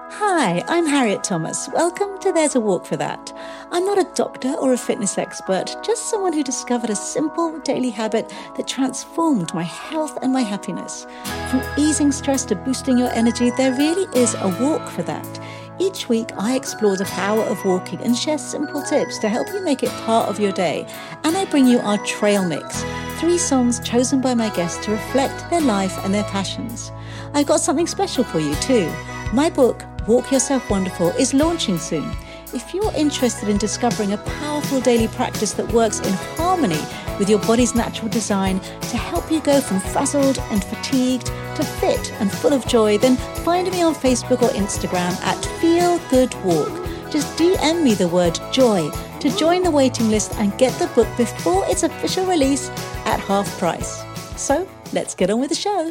Hi, I'm Harriet Thomas. Welcome to There's a Walk for That. I'm not a doctor or a fitness expert, just someone who discovered a simple daily habit that transformed my health and my happiness. From easing stress to boosting your energy, there really is a walk for that. Each week, I explore the power of walking and share simple tips to help you make it part of your day. And I bring you our trail mix, 3 songs chosen by my guests to reflect their life and their passions. I've got something special for you too. My book, Walk Yourself Wonderful, is launching soon. If you're interested in discovering a powerful daily practice that works in harmony with your body's natural design to help you go from frazzled and fatigued to fit and full of joy, then find me on Facebook or Instagram at Feel Good Walk. Just DM me the word joy to join the waiting list and get the book before its official release at half price. So let's get on with the show.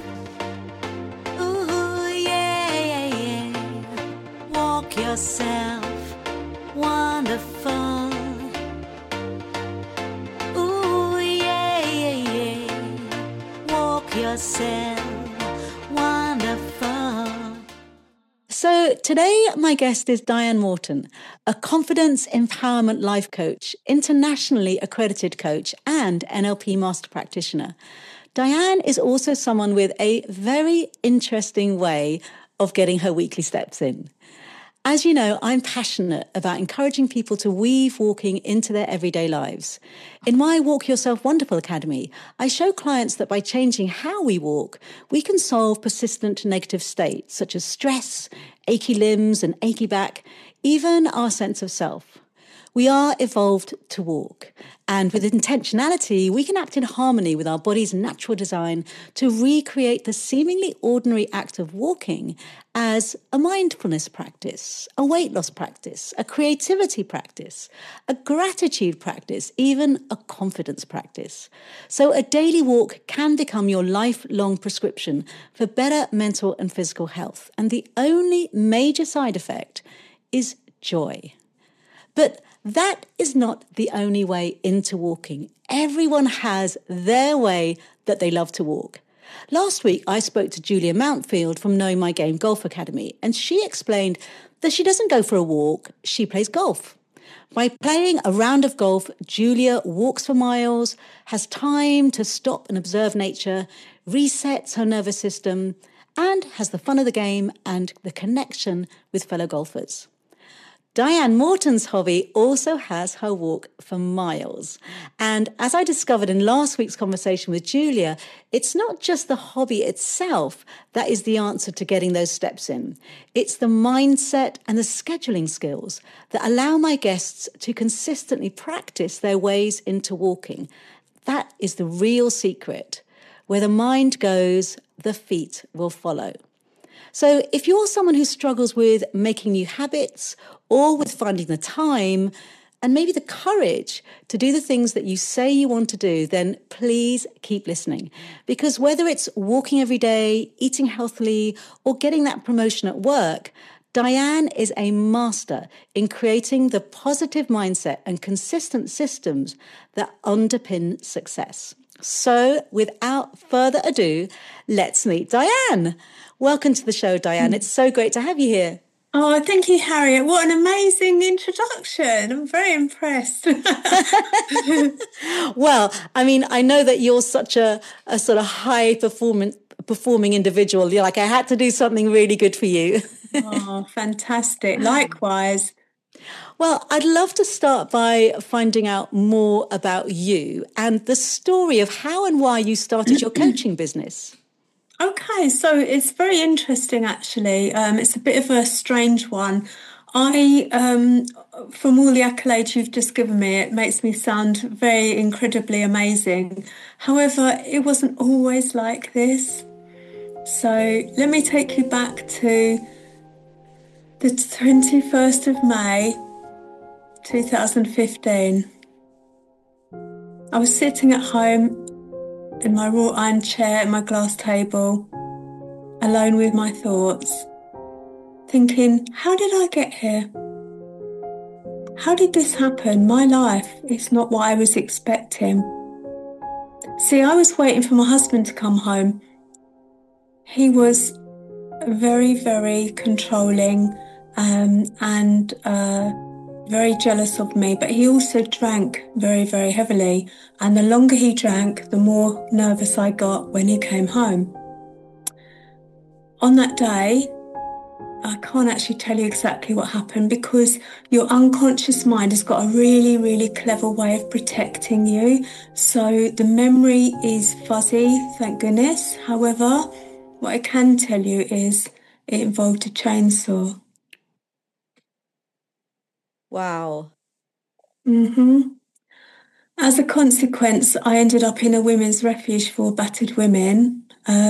Walk yourself wonderful. Ooh, yeah, yeah, yeah. Walk yourself wonderful. So today my guest is Diane Morton, a confidence empowerment life coach, internationally accredited coach, and NLP master practitioner. Diane is also someone with a very interesting way of getting her weekly steps in. As you know, I'm passionate about encouraging people to weave walking into their everyday lives. In my Walk Yourself Wonderful Academy, I show clients that by changing how we walk, we can solve persistent negative states such as stress, achy limbs and achy back, even our sense of self. We are evolved to walk, and with intentionality, we can act in harmony with our body's natural design to recreate the seemingly ordinary act of walking as a mindfulness practice, a weight loss practice, a creativity practice, a gratitude practice, even a confidence practice. So a daily walk can become your lifelong prescription for better mental and physical health. And the only major side effect is joy. But that is not the only way into walking. Everyone has their way that they love to walk. Last week, I spoke to Julia Mountfield from Knowing My Game Golf Academy, and she explained that she doesn't go for a walk, she plays golf. By playing a round of golf, Julia walks for miles, has time to stop and observe nature, resets her nervous system, and has the fun of the game and the connection with fellow golfers. Diane Morton's hobby also has her walk for miles. And as I discovered in last week's conversation with Julia, it's not just the hobby itself that is the answer to getting those steps in. It's the mindset and the scheduling skills that allow my guests to consistently practice their ways into walking. That is the real secret. Where the mind goes, the feet will follow. So if you're someone who struggles with making new habits or with finding the time and maybe the courage to do the things that you say you want to do, then please keep listening. Because whether it's walking every day, eating healthily, or getting that promotion at work, Diane is a master in creating the positive mindset and consistent systems that underpin success. So without further ado, let's meet Diane. Welcome to the show, Diane. It's so great to have you here. Oh, thank you, Harriet. What an amazing introduction. I'm very impressed. Well, I mean, I know that you're such a sort of high performing individual. You're like, I had to do something really good for you. Oh, fantastic. Likewise. Well, I'd love to start by finding out more about you and the story of how and why you started your coaching business. Okay, so it's very interesting, actually. It's a bit of a strange one. I, from all the accolades you've just given me, it makes me sound very incredibly amazing. However, it wasn't always like this. So let me take you back to the 21st of May, 2015. I was sitting at home in my wrought iron chair at my glass table, alone with my thoughts, thinking, how did I get here? How did this happen? My life is not what I was expecting. See, I was waiting for my husband to come home. He was very, very controlling, and very jealous of me, but he also drank very, very heavily. And the longer he drank, the more nervous I got when he came home. On that day, I can't actually tell you exactly what happened because your unconscious mind has got a really, really clever way of protecting you. So the memory is fuzzy, thank goodness. However, what I can tell you is it involved a chainsaw. Wow. As a consequence, I ended up in a women's refuge for battered women.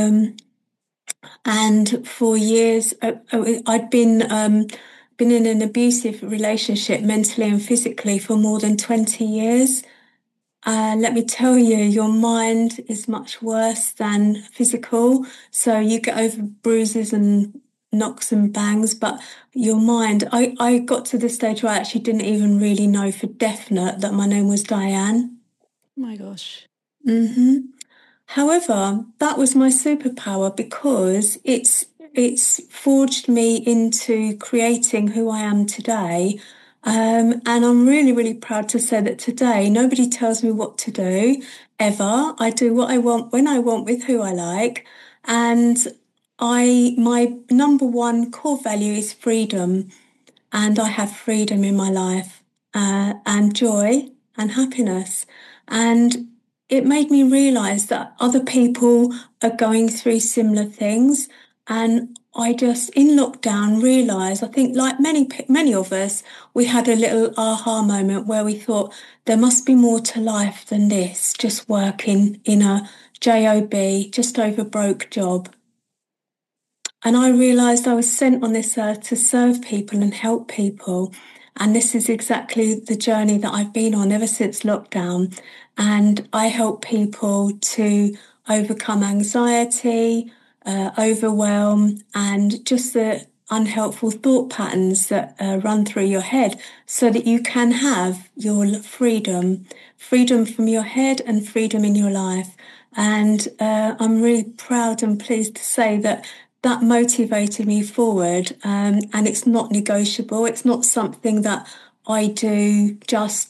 And for years, I'd been in an abusive relationship, mentally and physically, for more than 20 years. Let me tell you, your mind is much worse than physical. So you get over bruises and knocks and bangs, but your mind, I got to the stage where I actually didn't even really know for definite that my name was Diane. Oh my gosh. However, that was my superpower because it's forged me into creating who I am today. And I'm really, really proud to say that today nobody tells me what to do ever. I do what I want when I want with who I like. And my number one core value is freedom. And I have freedom in my life, and joy and happiness. And it made me realize that other people are going through similar things. And I just, in lockdown, realized, I think like many of us, we had a little aha moment where we thought there must be more to life than this, just working in a job, just over broke job. And I realized I was sent on this earth to serve people and help people. And this is exactly the journey that I've been on ever since lockdown. And I help people to overcome anxiety, overwhelm, and just the unhelpful thought patterns that run through your head so that you can have your freedom, freedom from your head and freedom in your life. And I'm really proud and pleased to say that that motivated me forward. And it's not negotiable. It's not something that I do just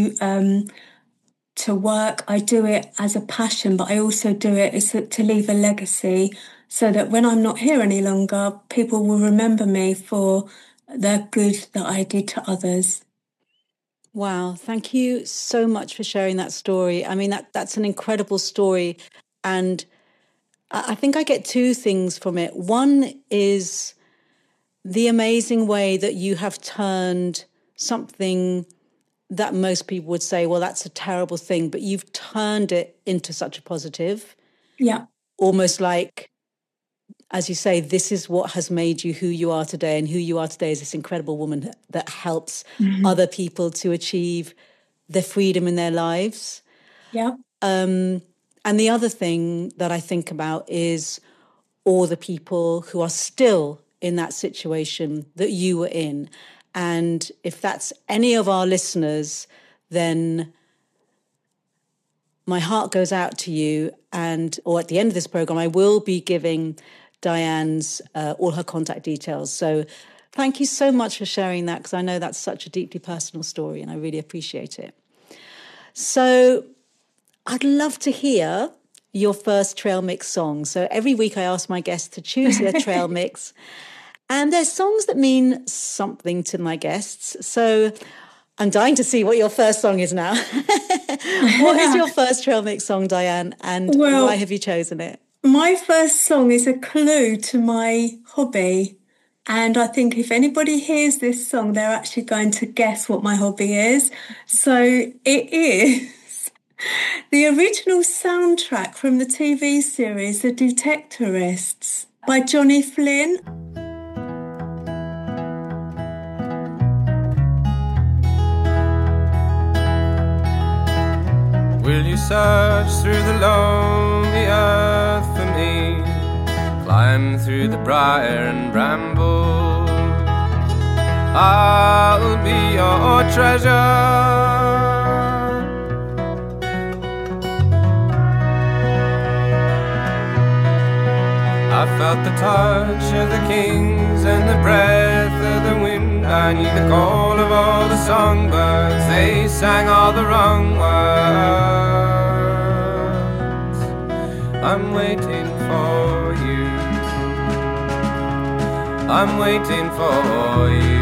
to work. I do it as a passion, but I also do it as to leave a legacy so that when I'm not here any longer, people will remember me for the good that I did to others. Wow. Thank you so much for sharing that story. I mean, that's an incredible story. And I think I get two things from it. One is the amazing way that you have turned something that most people would say, well, that's a terrible thing, but you've turned it into such a positive. Yeah. Almost like, as you say, this is what has made you who you are today. And who you are today is this incredible woman that helps other people to achieve their freedom in their lives. Yeah. And the other thing that I think about is all the people who are still in that situation that you were in. And if that's any of our listeners, then my heart goes out to you. Or at the end of this program, I will be giving Diane's all her contact details. So thank you so much for sharing that, because I know that's such a deeply personal story and I really appreciate it. So I'd love to hear your first trail mix song. So every week I ask my guests to choose their trail mix. And there's songs that mean something to my guests. So I'm dying to see what your first song is now. What is your first trail mix song, Diane? And why have you chosen it? My first song is a clue to my hobby. And I think if anybody hears this song, they're actually going to guess what my hobby is. So it is the original soundtrack from the TV series The Detectorists by Johnny Flynn. Will you search through the lonely earth for me? Climb through the briar and bramble. I'll be your treasure. I felt the touch of the kings and the breath of the wind. I knew the call of all the songbirds. They sang all the wrong words. I'm waiting for you. I'm waiting for you.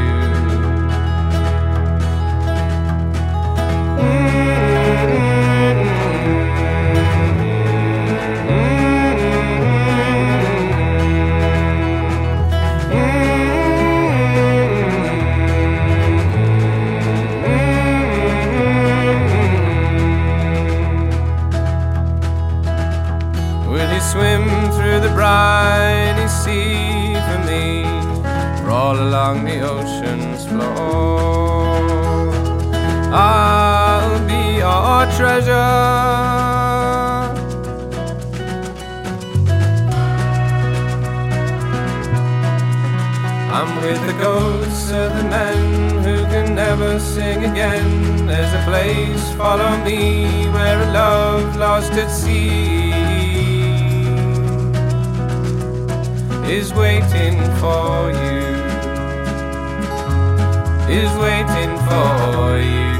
Swim through the briny sea for me, crawl along the ocean's floor. I'll be your treasure. I'm with the ghosts of the men who can never sing again. There's a place, follow me, where a love lost at sea is waiting for you, is waiting for you.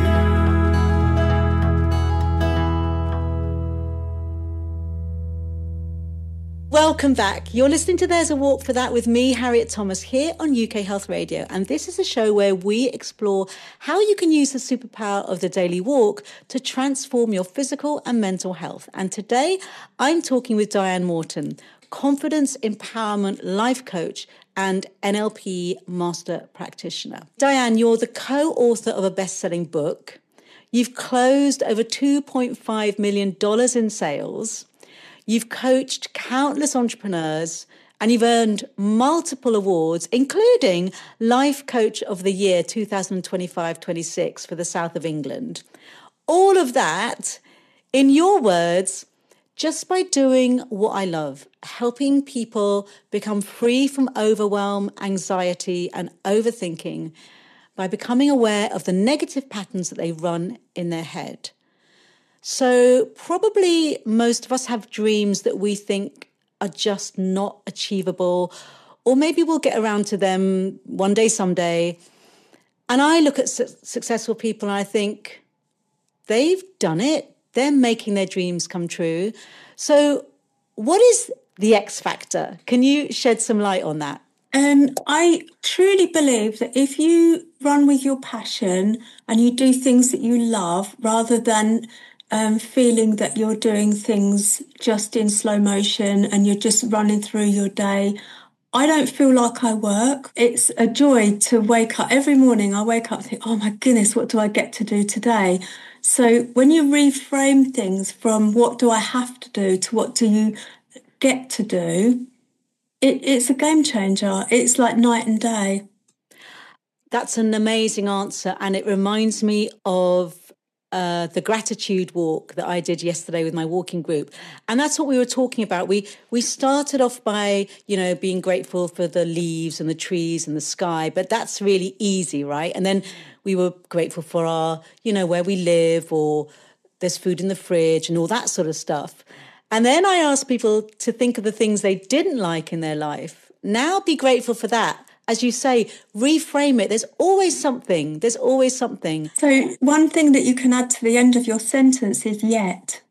Welcome back. You're listening to There's a Walk for That with me, Harriet Thomas, here on UK Health Radio. And this is a show where we explore how you can use the superpower of the daily walk to transform your physical and mental health. And today I'm talking with Diane Morton, confidence empowerment life coach and NLP master practitioner. Diane, you're the co-author of a best-selling book. You've closed over $2.5 million in sales. You've coached countless entrepreneurs and you've earned multiple awards, including Life Coach of the Year 2025-26 for the South of England. All of that, in your words, just by doing what I love, helping people become free from overwhelm, anxiety, and overthinking by becoming aware of the negative patterns that they run in their head. So probably most of us have dreams that we think are just not achievable, or maybe we'll get around to them one day, someday. And I look at successful people and I think, they've done it. They're making their dreams come true. So what is the X factor? Can you shed some light on that? I truly believe that if you run with your passion and you do things that you love, rather than feeling that you're doing things just in slow motion and you're just running through your day, I don't feel like I work. It's a joy to wake up every morning. I wake up and think, oh my goodness, what do I get to do today? So when you reframe things from what do I have to do to what do you get to do, it's a game changer. It's like night and day. That's an amazing answer. And it reminds me of the gratitude walk that I did yesterday with my walking group. And that's what we were talking about. We started off by, being grateful for the leaves and the trees and the sky, but that's really easy, right? And then we were grateful for our, where we live, or there's food in the fridge and all that sort of stuff. And then I asked people to think of the things they didn't like in their life. Now be grateful for that. As you say, reframe it. There's always something. So one thing that you can add to the end of your sentence is yet.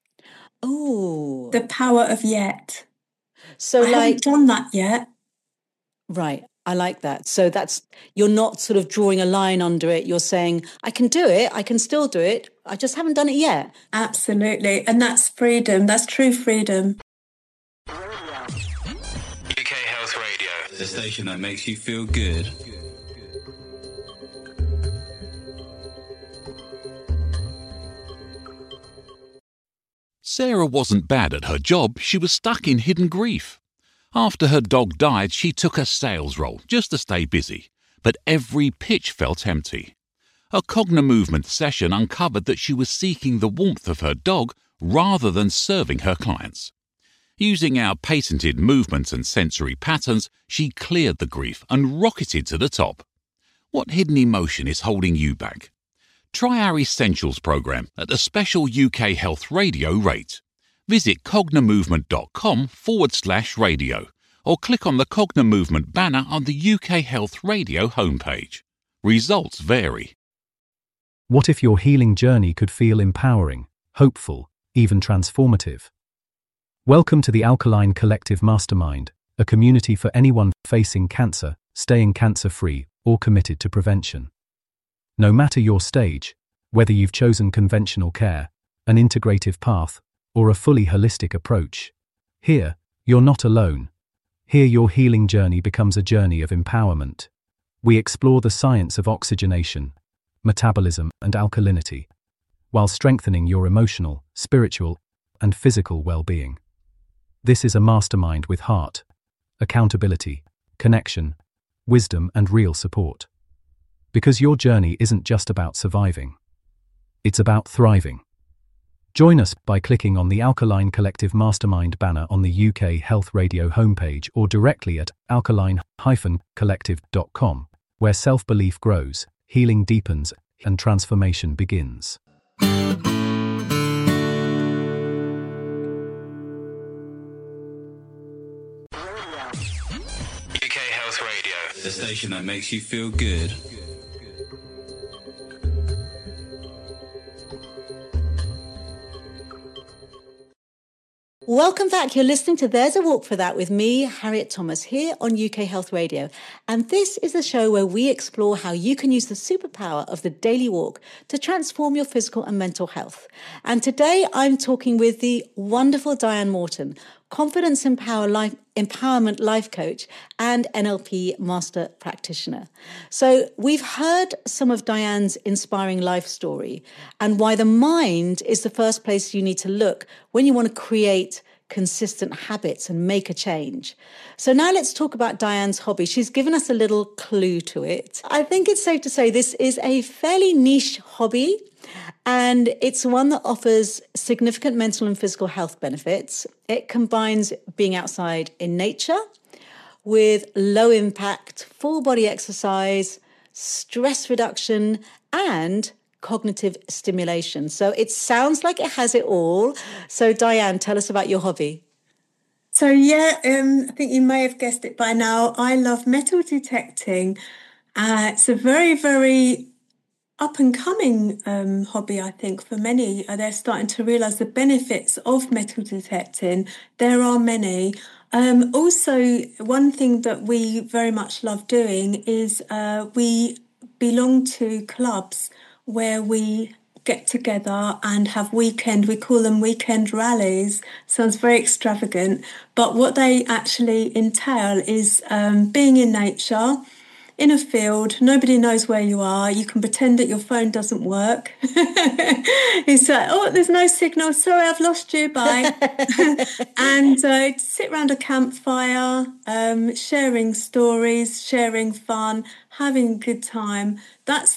Oh. The power of yet. So I haven't done that yet. Right. I like that. So you're not sort of drawing a line under it. You're saying, I can do it. I can still do it. I just haven't done it yet. Absolutely. And that's freedom. That's true freedom. UK Health Radio, the station that makes you feel good. Sarah wasn't bad at her job, she was stuck in hidden grief. After her dog died, she took a sales role just to stay busy, but every pitch felt empty. A Cognimovement session uncovered that she was seeking the warmth of her dog rather than serving her clients. Using our patented movements and sensory patterns, she cleared the grief and rocketed to the top. What hidden emotion is holding you back? Try our Essentials program at a special UK Health Radio rate. Visit cognimovement.com/radio or click on the Cognimovement banner on the UK Health Radio homepage. Results vary. What if your healing journey could feel empowering, hopeful, even transformative? Welcome to the Alkaline Collective Mastermind, a community for anyone facing cancer, staying cancer-free, or committed to prevention. No matter your stage, whether you've chosen conventional care, an integrative path, or a fully holistic approach, here, you're not alone. Here your healing journey becomes a journey of empowerment. We explore the science of oxygenation, metabolism, and alkalinity, while strengthening your emotional, spiritual, and physical well-being. This is a mastermind with heart, accountability, connection, wisdom, and real support. Because your journey isn't just about surviving. It's about thriving. Join us by clicking on the Alkaline Collective Mastermind banner on the UK Health Radio homepage or directly at alkaline-collective.com, where self-belief grows, healing deepens, and transformation begins. UK Health Radio, the station that makes you feel good. Welcome back. You're listening to There's a Walk for That with me, Harriet Thomas, here on UK Health Radio. And this is the show where we explore how you can use the superpower of the daily walk to transform your physical and mental health. And today I'm talking with the wonderful Diane Morton, Confidence Empowerment Life Coach and NLP Master Practitioner. So we've heard some of Diane's inspiring life story and why the mind is the first place you need to look when you want to create consistent habits and make a change. So now let's talk about Diane's hobby. She's given us a little clue to it. I think it's safe to say this is a fairly niche hobby, and it's one that offers significant mental and physical health benefits. It combines being outside in nature with low impact, full body exercise, stress reduction, and cognitive stimulation. So it sounds like it has it all. So Diane, tell us about your hobby. So I think you may have guessed it by now. I love metal detecting. It's a very, very up-and-coming hobby, I think, for many. They're starting to realise the benefits of metal detecting. There are many. Also, one thing that we very much love doing is we belong to clubs where we get together and have we call them weekend rallies. Sounds very extravagant, but what they actually entail is being in nature, in a field. Nobody knows where you are. You can pretend that your phone doesn't work. It's like, oh, there's no signal. Sorry, I've lost you. Bye. And sit around a campfire, sharing stories, sharing fun, having a good time. That's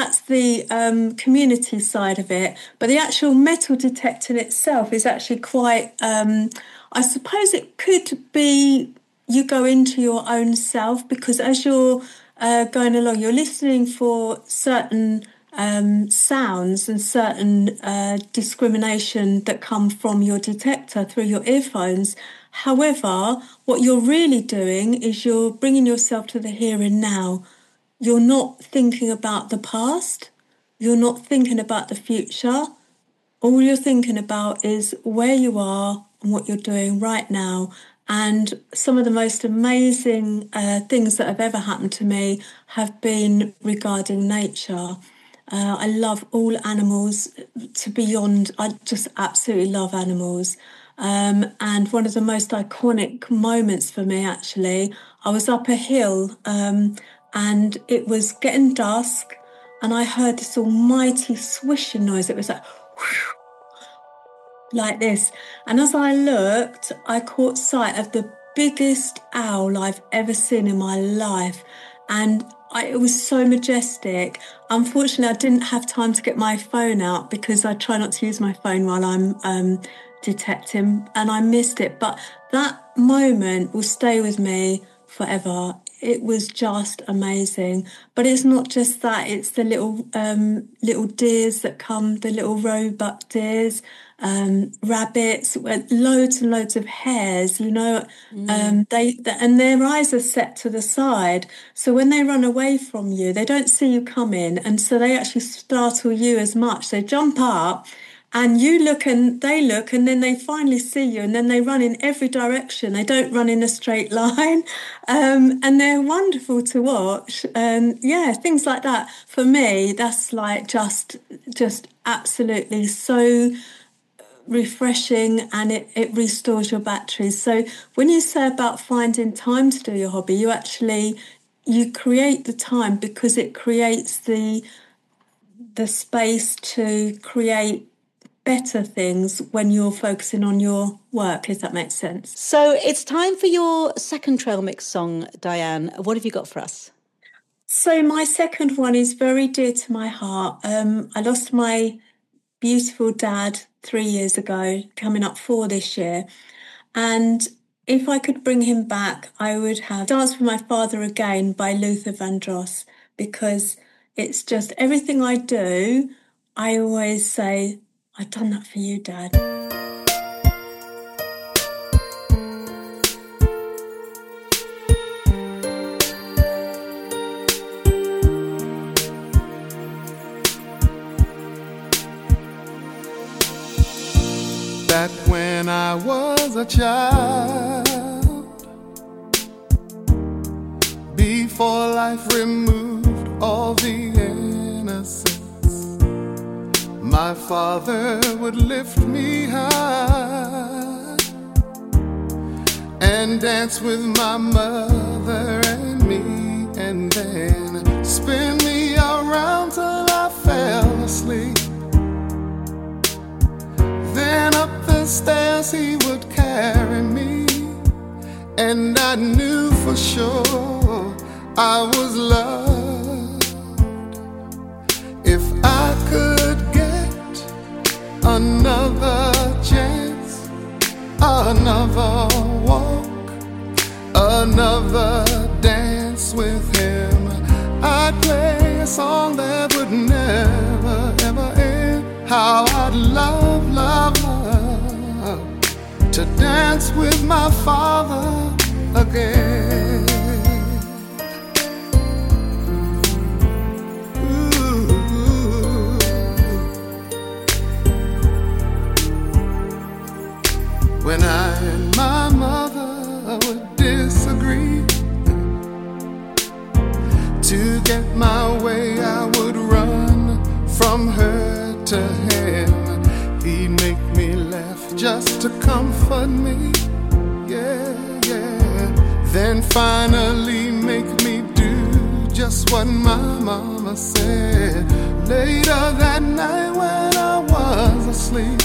the community side of it. But the actual metal detecting itself is actually quite, I suppose it could be you go into your own self, because as you're going along, you're listening for certain sounds and certain discrimination that come from your detector through your earphones. However, what you're really doing is you're bringing yourself to the here and now. You're not thinking about the past. You're not thinking about the future. All you're thinking about is where you are and what you're doing right now. And some of the most amazing things that have ever happened to me have been regarding nature. I love all animals to beyond. I just absolutely love animals. And one of the most iconic moments for me, actually, I was up a hill and it was getting dusk and I heard this almighty swishing noise. It was like, whew, like this. And as I looked, I caught sight of the biggest owl I've ever seen in my life. And it was so majestic. Unfortunately, I didn't have time to get my phone out because I try not to use my phone while I'm detecting, and I missed it. But that moment will stay with me forever. it was just amazing. But it's not just that; it's the little deers that come, the little roebuck deers, rabbits, loads and loads of hares. And their eyes are set to the side, so when they run away from you, they don't see you coming, and so they actually startle you as much. They jump up. And you look and they look, and then they finally see you, and then they run in every direction. They don't run in a straight line. And they're wonderful to watch. And things like that. For me, that's like just absolutely so refreshing, and it restores your batteries. So when you say about finding time to do your hobby, you create the time because it creates the space to create better things when you're focusing on your work, if that makes sense. So it's time for your second trail mix song, Diane. What have you got for us? So my second one is very dear to my heart. I lost my beautiful dad 3 years ago, coming up 4 this year. And if I could bring him back, I would have Dance with My Father Again by Luther Vandross, because it's just everything I do, I always say, I've done that for you, Dad. Back when I was a child, before life removed all the innocence, my father would lift me high and dance with my mother and me, and then spin me around till I fell asleep. Then up the stairs he would carry me, and I knew for sure I was loved. If I could another chance, another walk, another dance with him, I'd play a song that would never, ever end. How I'd love, love, love to dance with my father again. When I and my mother would disagree, to get my way I would run from her to him. He'd make me laugh just to comfort me, yeah, yeah. Then finally make me do just what my mama said. Later that night when I was asleep,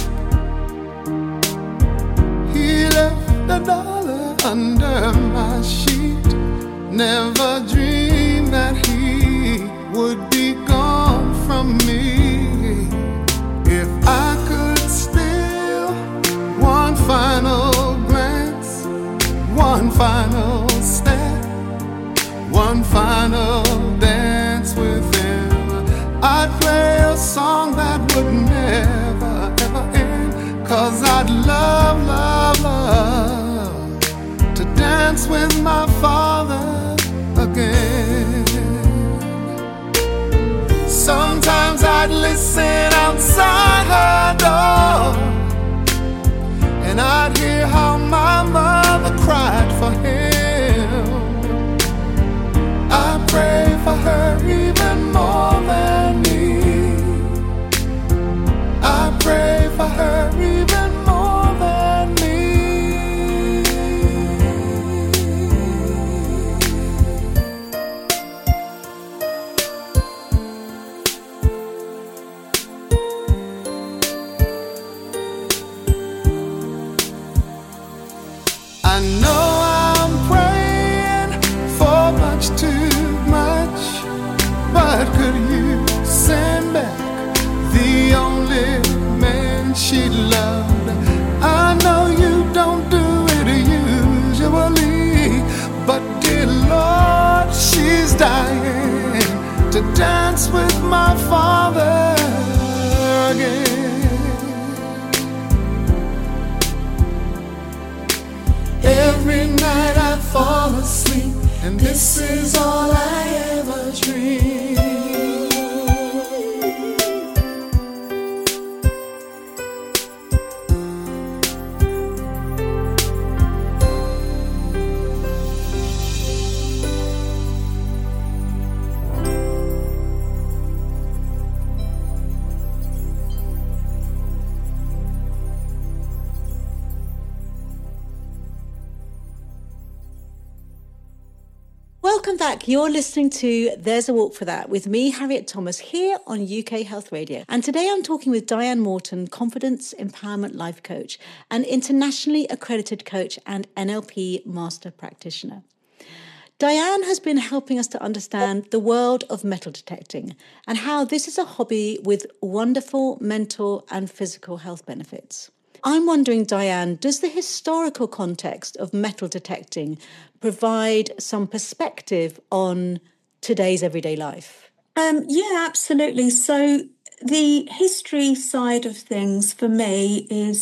he left $1 under my sheet. Never dreamed that he would be gone from me. If I could steal one final glance, one final step, one final dance with him, I'd play a song that would never, ever end. 'Cause I'd love, love, love to dance with my father again. Sometimes I'd listen outside her door, and I'd hear how my mother cried for him. I pray for her even more than me. I pray for her even more than me. trying to dance with my father again. Every night I fall asleep, and this is all I ever dream. Welcome back. You're listening to There's a Walk for That with me, Harriet Thomas, here on UK Health Radio. And today I'm talking with Diane Morton, Confidence Empowerment Life Coach, an internationally accredited coach and NLP Master Practitioner. Diane has been helping us to understand the world of metal detecting and how this is a hobby with wonderful mental and physical health benefits. I'm wondering, Diane, does the historical context of metal detecting provide some perspective on today's everyday life? Yeah, absolutely. So the history side of things for me is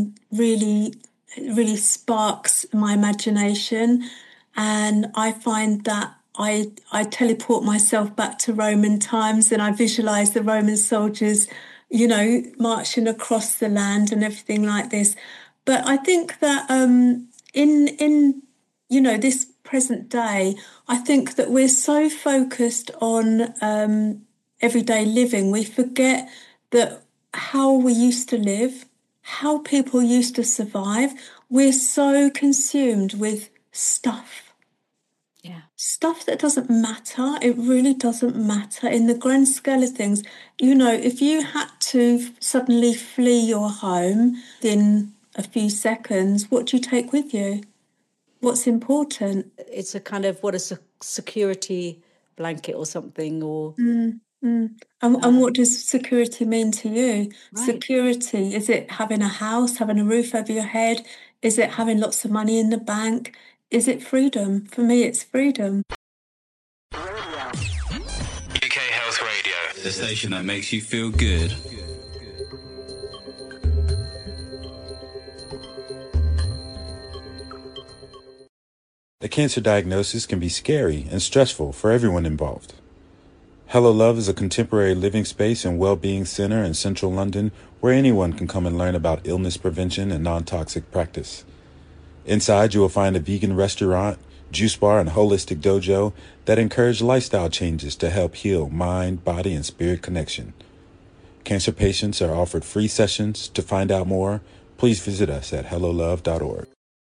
really sparks my imagination, and I find that I teleport myself back to Roman times, and I visualize the Roman soldiers, you know, marching across the land and everything like this. But I think that in you know, this present day, I think that we're so focused on everyday living, we forget that how we used to live, how people used to survive. We're so consumed with stuff. Yeah. Stuff that doesn't matter. It really doesn't matter in the grand scale of things. You know, if you had to suddenly flee your home in a few seconds, what do you take with you? What's important? It's a kind of, what, a security blanket or something, or... And what does security mean to you? Right. Security, is it having a house, having a roof over your head? Is it having lots of money in the bank? Is it freedom? For me, it's freedom. UK Health Radio, the station that makes you feel good. A cancer diagnosis can be scary and stressful for everyone involved. Hello Love is a contemporary living space and well-being center in central London where anyone can come and learn about illness prevention and non-toxic practice. Inside, you will find a vegan restaurant, juice bar, and holistic dojo that encourage lifestyle changes to help heal mind, body, and spirit connection. Cancer patients are offered free sessions. To find out more, please visit us at hellolove.org.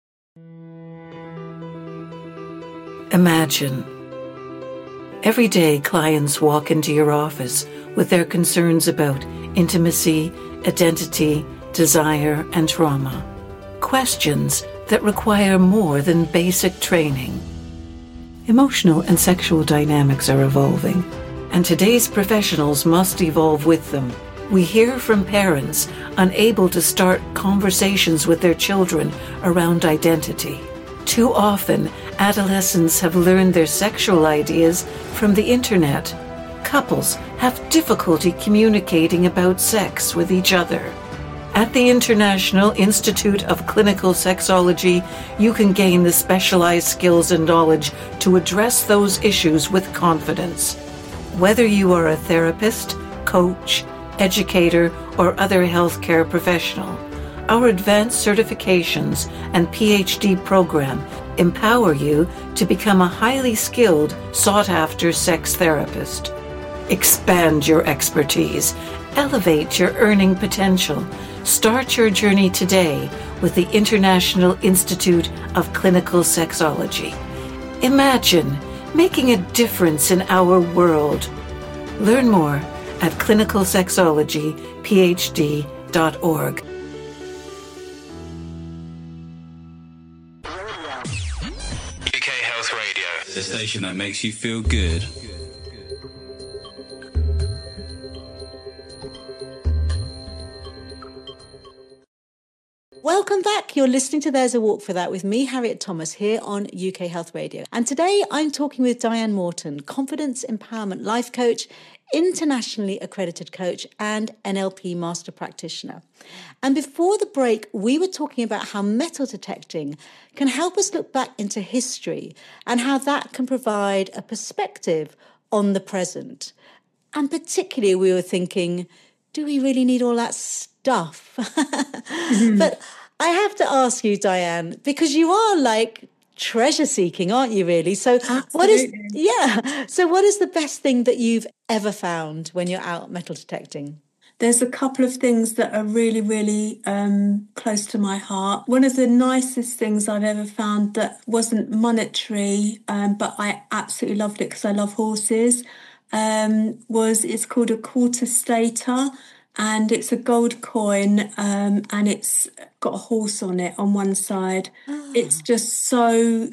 Imagine. Every day, clients walk into your office with their concerns about intimacy, identity, desire, and trauma. Questions that require more than basic training. Emotional and sexual dynamics are evolving, and today's professionals must evolve with them. We hear from parents unable to start conversations with their children around identity. Too often, adolescents have learned their sexual ideas from the internet. Couples have difficulty communicating about sex with each other. At the International Institute of Clinical Sexology, you can gain the specialized skills and knowledge to address those issues with confidence. Whether you are a therapist, coach, educator, or other healthcare professional, our advanced certifications and PhD program empower you to become a highly skilled, sought-after sex therapist. Expand your expertise, elevate your earning potential. Start your journey today with the International Institute of Clinical Sexology. Imagine making a difference in our world. Learn more at clinicalsexologyphd.org. UK Health Radio, the station that makes you feel good. Welcome back. You're listening to There's a Walk for That with me, Harriet Thomas, here on UK Health Radio. And today I'm talking with Diane Morton, confidence empowerment life coach, internationally accredited coach, and NLP master practitioner. And before the break, we were talking about how metal detecting can help us look back into history and how that can provide a perspective on the present. And particularly, we were thinking, do we really need all that stuff? But I have to ask you, Diane, because you are like treasure seeking, aren't you, really? So what is the best thing that you've ever found when you're out metal detecting? There's a couple of things that are really, really close to my heart. One of the nicest things I've ever found that wasn't monetary, but I absolutely loved it because I love horses, it's called a quarter stater, and it's a gold coin, and it's got a horse on it on one side. It's just so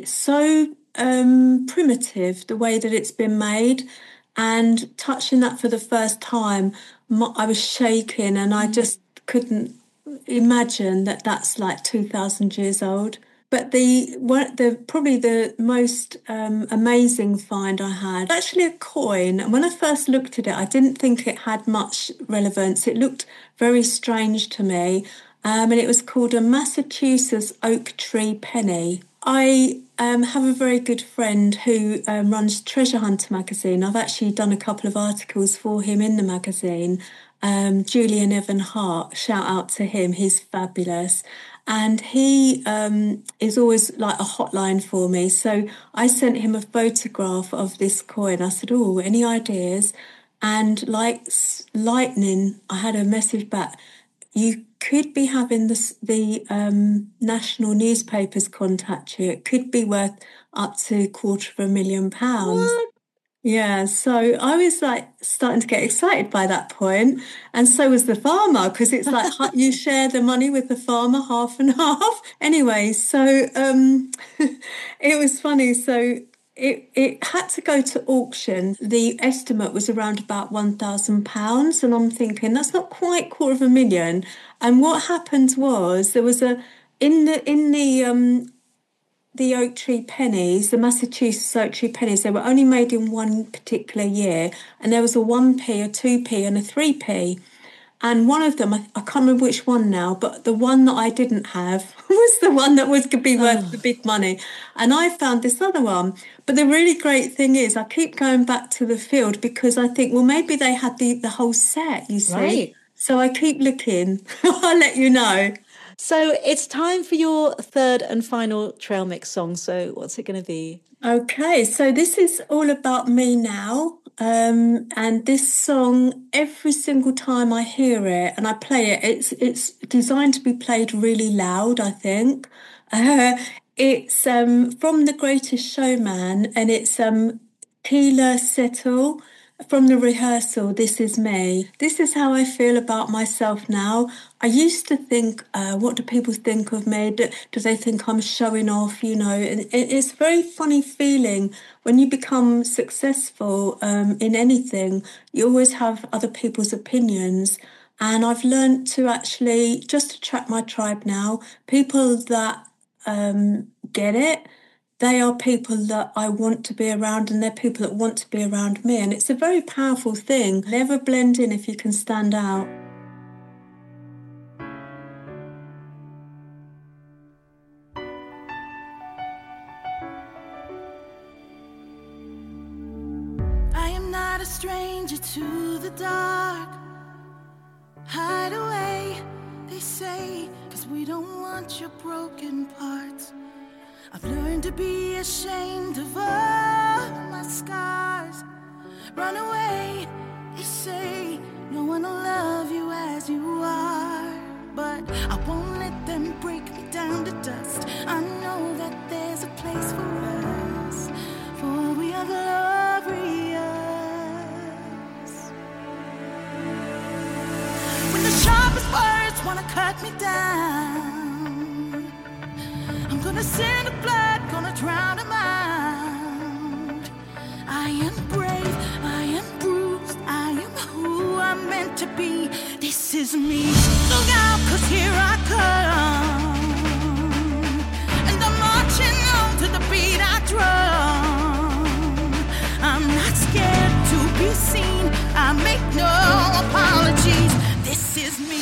primitive, the way that it's been made. And touching that for the first time, I was shaking, and I just couldn't imagine that that's like 2,000 years old. But probably the most amazing find I had, actually a coin. And when I first looked at it, I didn't think it had much relevance. It looked very strange to me. And it was called a Massachusetts oak tree penny. I have a very good friend who runs Treasure Hunter magazine. I've actually done a couple of articles for him in the magazine. Julian Evan Hart, shout out to him. He's fabulous. And he is always like a hotline for me. So I sent him a photograph of this coin. I said, oh, any ideas? And like lightning, I had a message back. You could be having the national newspapers contact you. It could be worth up to £250,000. What? Yeah, so I was like starting to get excited by that point, and so was the farmer, because it's like you share the money with the farmer half and half. Anyway, so it was funny. So it had to go to auction. The estimate was around about £1,000, and I'm thinking that's not quite $250,000. And what happened was there was the oak tree pennies, the Massachusetts oak tree pennies, they were only made in one particular year, and there was a 1p, a 2p and a 3p. And one of them, I can't remember which one now, but the one that I didn't have was the one that could be worth the big money. And I found this other one. But the really great thing is I keep going back to the field because I think, well, maybe they had the whole set, you see. Right. So I keep looking. I'll let you know. So it's time for your third and final trail mix song. So what's it going to be? Okay, so this is all about me now. And this song, every single time I hear it and I play it, it's designed to be played really loud, I think. It's from The Greatest Showman, and it's Keela Settle. From The Rehearsal, This Is Me. This is how I feel about myself now. I used to think, what do people think of me? Do they think I'm showing off, you know? And it's a very funny feeling when you become successful in anything. You always have other people's opinions. And I've learned to actually just attract my tribe now. People that get it. They are people that I want to be around, and they're people that want to be around me. And it's a very powerful thing. Never blend in if you can stand out. I am not a stranger to the dark. Hide away, they say, 'cause we don't want your broken parts. I've learned to be ashamed of all my scars. Run away, they say, no one will love you as you are. But I won't let them break me down to dust. I know that there's a place for us, for we are glorious. When the sharpest words wanna cut me down, I'm gonna send a blood, gonna drown a mind. I am brave, I am bruised, I am who I'm meant to be. This is me. Look out, 'cause here I come. And I'm marching on to the beat I drum. I'm not scared to be seen. I make no apologies. This is me.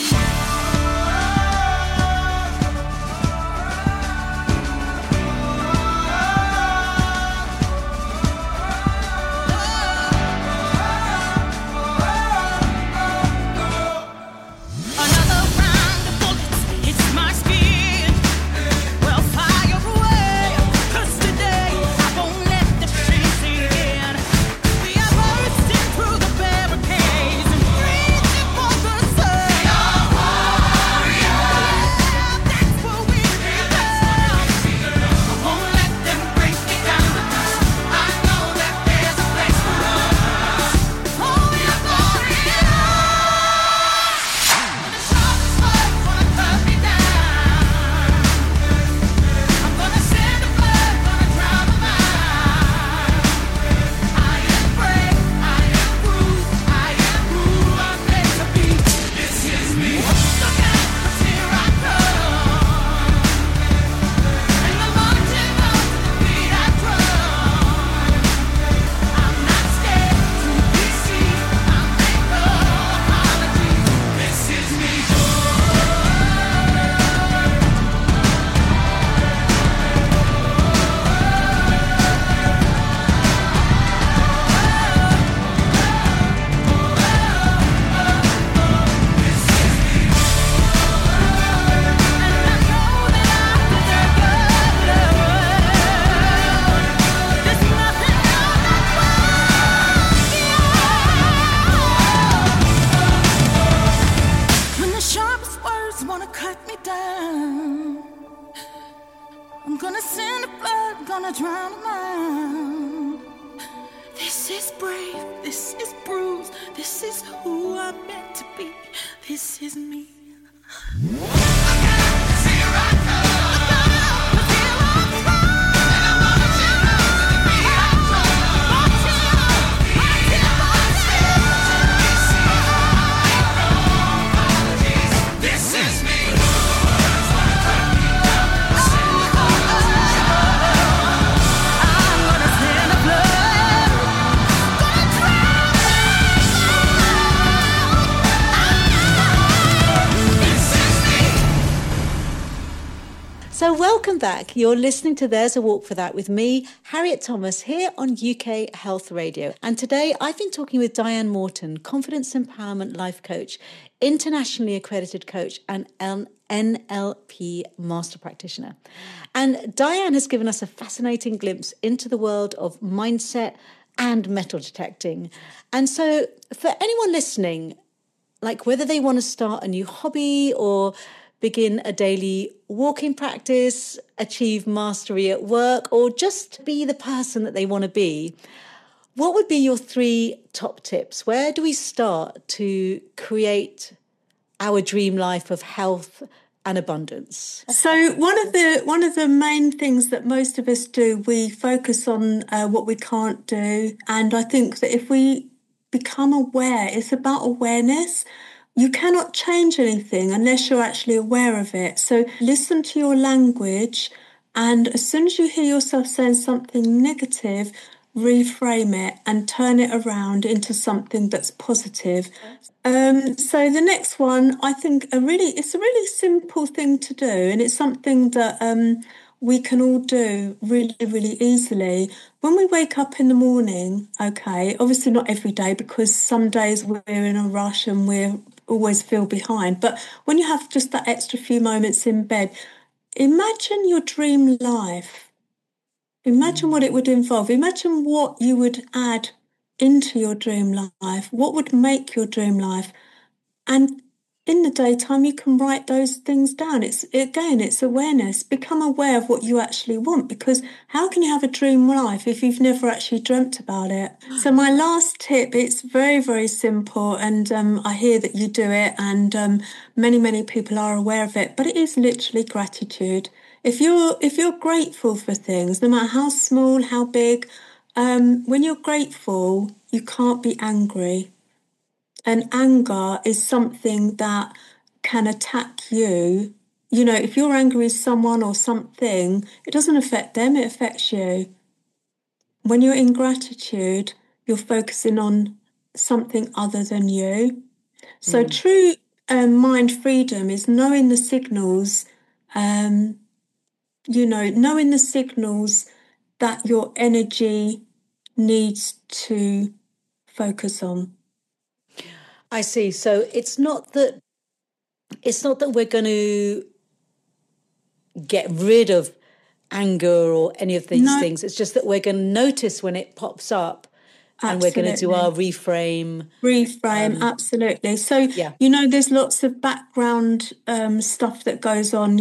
So welcome back. You're listening to There's a Walk for That with me, Harriet Thomas, here on UK Health Radio. And today I've been talking with Diane Morton, Confidence Empowerment Life Coach, internationally accredited coach and NLP Master Practitioner. And Diane has given us a fascinating glimpse into the world of mindset and metal detecting. And so for anyone listening, like whether they want to start a new hobby or begin a daily walking practice, achieve mastery at work, or just be the person that they want to be, what would be your 3 top tips? Where do we start to create our dream life of health and abundance? So one of the main things that most of us do, we focus on what we can't do. And I think that if we become aware, it's about awareness. You cannot change anything unless you're actually aware of it. So listen to your language, and as soon as you hear yourself saying something negative, reframe it and turn it around into something that's positive. So the next one, I think it's a really simple thing to do, and it's something that we can all do really, really easily. When we wake up in the morning, okay, obviously not every day, because some days we're in a rush and we're always feel behind. But when you have just that extra few moments in bed, imagine your dream life. Imagine what it would involve. Imagine what you would add into your dream life. What would make your dream life? And in the daytime, you can write those things down. It's awareness. Become aware of what you actually want, because how can you have a dream life if you've never actually dreamt about it? So my last tip, it's very, very simple, and I hear that you do it, and many, many people are aware of it, but it is literally gratitude. If you're grateful for things, no matter how small, how big, when you're grateful, you can't be angry. and anger is something that can attack you. You know, if you're angry with someone or something, it doesn't affect them, it affects you. When you're in gratitude, you're focusing on something other than you. So true mind freedom is knowing the signals, knowing the signals that your energy needs to focus on. I see. So it's not that we're going to get rid of anger or any of these things. It's just that we're going to notice when it pops up. And we're going to do our reframe. Absolutely. So, there's lots of background stuff that goes on,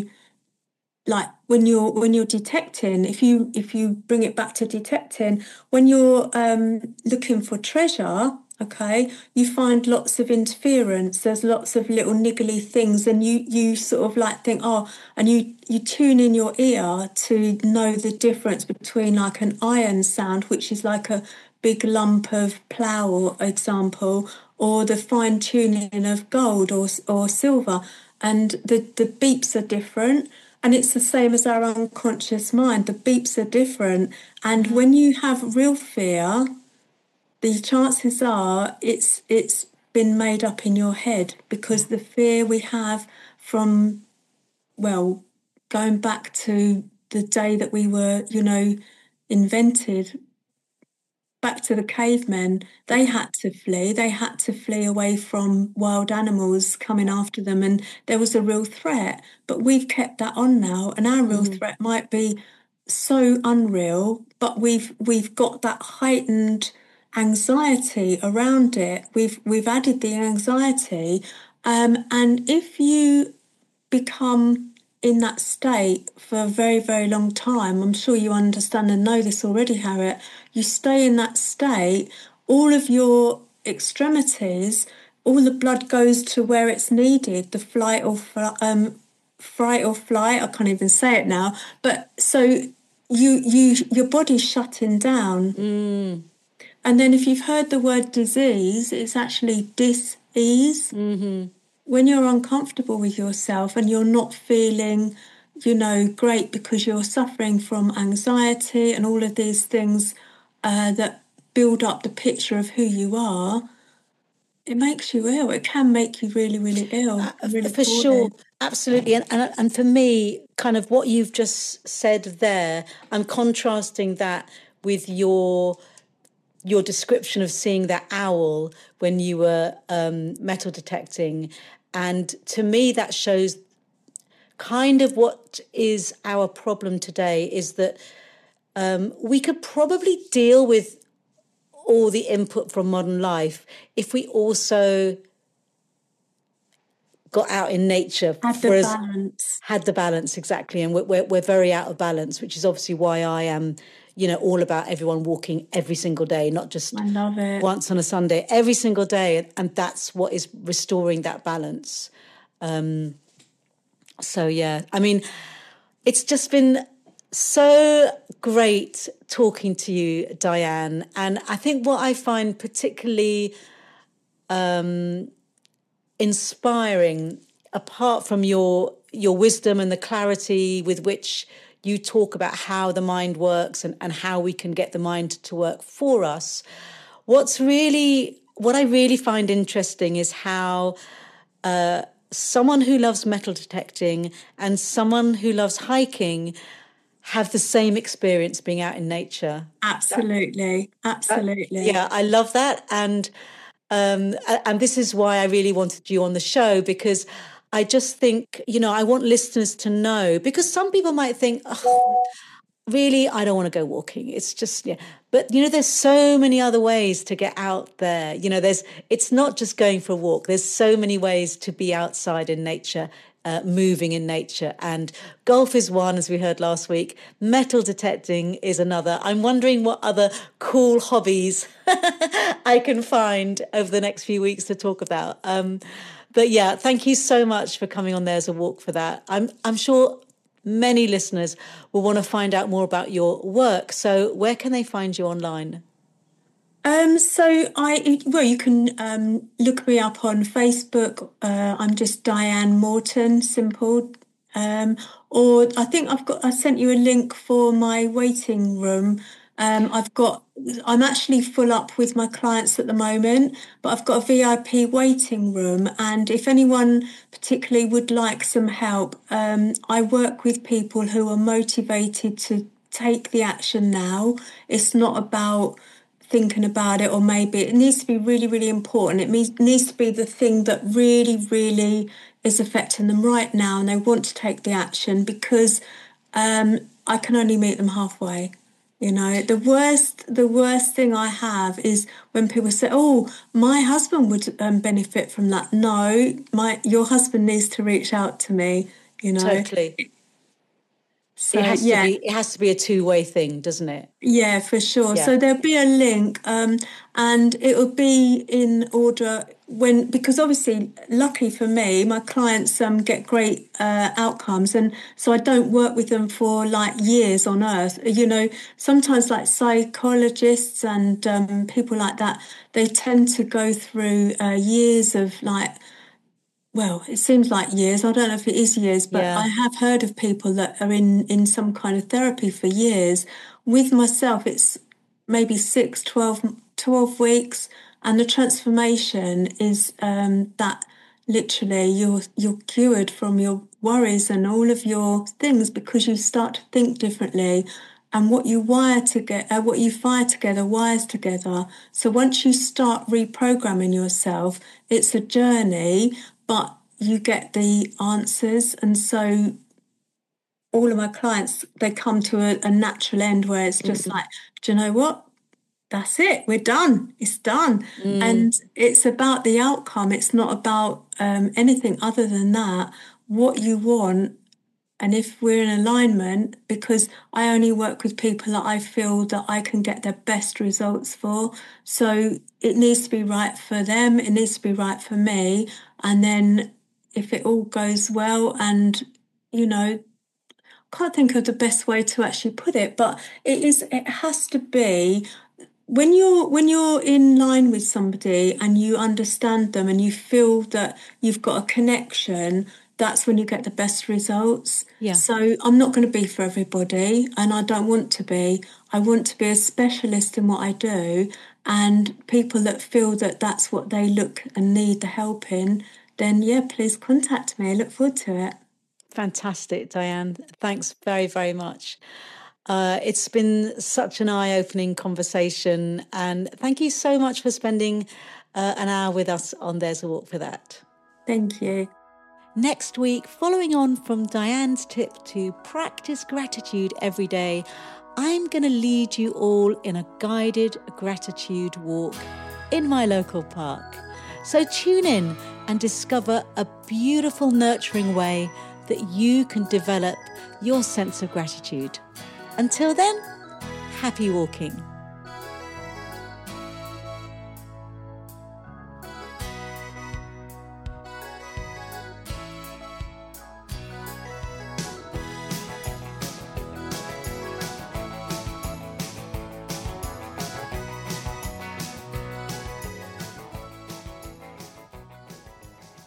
like when you're detecting, if you bring it back to detecting, when you're looking for treasure, okay, you find lots of interference. There's lots of little niggly things, and you sort of like think, and you tune in your ear to know the difference between like an iron sound, which is like a big lump of plough, example, or the fine tuning of gold or silver, and the beeps are different. And it's the same as our unconscious mind. The beeps are different. And when you have real fear, the chances are it's been made up in your head, because the fear we have from, going back to the day that we were, invented, back to the cavemen, they had to flee. They had to flee away from wild animals coming after them, and there was a real threat. But we've kept that on now, and our real threat might be so unreal, but we've got that heightened anxiety around it. We've added the anxiety, and if you become in that state for a very, very long time, I'm sure you understand and know this already, Harriet, you stay in that state, all of your extremities, all the blood goes to where it's needed, the fight or flight, I can't even say it now, but so your body's shutting down. And then if you've heard the word disease, it's actually dis-ease. When you're uncomfortable with yourself and you're not feeling, great because you're suffering from anxiety and all of these things that build up the picture of who you are, it makes you ill. It can make you really, really ill. Really for sure. Absolutely. And for me, kind of what you've just said there, I'm contrasting that with your description of seeing that owl when you were metal detecting. And to me, that shows kind of what is our problem today, is that we could probably deal with all the input from modern life if we also got out in nature. Had the balance, exactly. And we're very out of balance, which is obviously why I am, all about everyone walking every single day, not just once on a Sunday, every single day. And that's what is restoring that balance. So, yeah, I mean, it's just been so great talking to you, Diane. And I think what I find particularly inspiring, apart from your wisdom and the clarity with which you talk about how the mind works and how we can get the mind to work for us, what I really find interesting is how someone who loves metal detecting and someone who loves hiking have the same experience being out in nature. Absolutely. Yeah, I love that. And this is why I really wanted you on the show, because I just think, I want listeners to know, because some people might think, really, I don't want to go walking. It's just, But, there's so many other ways to get out there. It's not just going for a walk. There's so many ways to be outside in nature, moving in nature. And golf is one, as we heard last week. Metal detecting is another. I'm wondering what other cool hobbies I can find over the next few weeks to talk about. But yeah, thank you so much for coming on There's a Walk for that. I'm sure many listeners will want to find out more about your work. So where can they find you online? You can look me up on Facebook. I'm just Diane Morton, simple. Or I think I sent you a link for my waiting room. I'm actually full up with my clients at the moment, but I've got a VIP waiting room. And if anyone particularly would like some help, I work with people who are motivated to take the action now. It's not about thinking about it, or maybe it needs to be really, really important. It needs to be the thing that really, really is affecting them right now, and they want to take the action, because I can only meet them halfway. You know, the worst thing I have is when people say, "Oh, my husband would benefit from that." No, your husband needs to reach out to me. You know, totally. So it has to be a two-way thing, doesn't it? Yeah, for sure. Yeah. So there'll be a link, and it will be in order because obviously, luckily for me, my clients get great outcomes, and so I don't work with them for like years on earth. You know, sometimes like psychologists and people like that, they tend to go through years of like. Well, it seems like years. I don't know if it is years, but I have heard of people that are in some kind of therapy for years. With myself, it's maybe 6, 12 weeks. And the transformation is that literally you're cured from your worries and all of your things, because you start to think differently. And what you fire together wires together. So once you start reprogramming yourself, it's a journey, but you get the answers. And so all of my clients, they come to a natural end where it's just like, do you know what? That's it. We're done. It's done. And it's about the outcome. It's not about anything other than that, what you want. And if we're in alignment, because I only work with people that I feel that I can get their best results for. So it needs to be right for them. It needs to be right for me. And then if it all goes well, and, you know, can't think of the best way to actually put it, but it has to be when you're in line with somebody and you understand them and you feel that you've got a connection, that's when you get the best results. Yeah. So I'm not going to be for everybody, and I don't want to be. I want to be a specialist in what I do, and people that feel that that's what they look and need the help in, then please contact me. I look forward to it. Fantastic, Diane. Thanks very, very much. It's been such an eye-opening conversation, and thank you so much for spending an hour with us on There's a Walk for That. Thank you. Next week, following on from Diane's tip to practice gratitude every day, I'm going to lead you all in a guided gratitude walk in my local park. So tune in and discover a beautiful, nurturing way that you can develop your sense of gratitude. Until then, happy walking.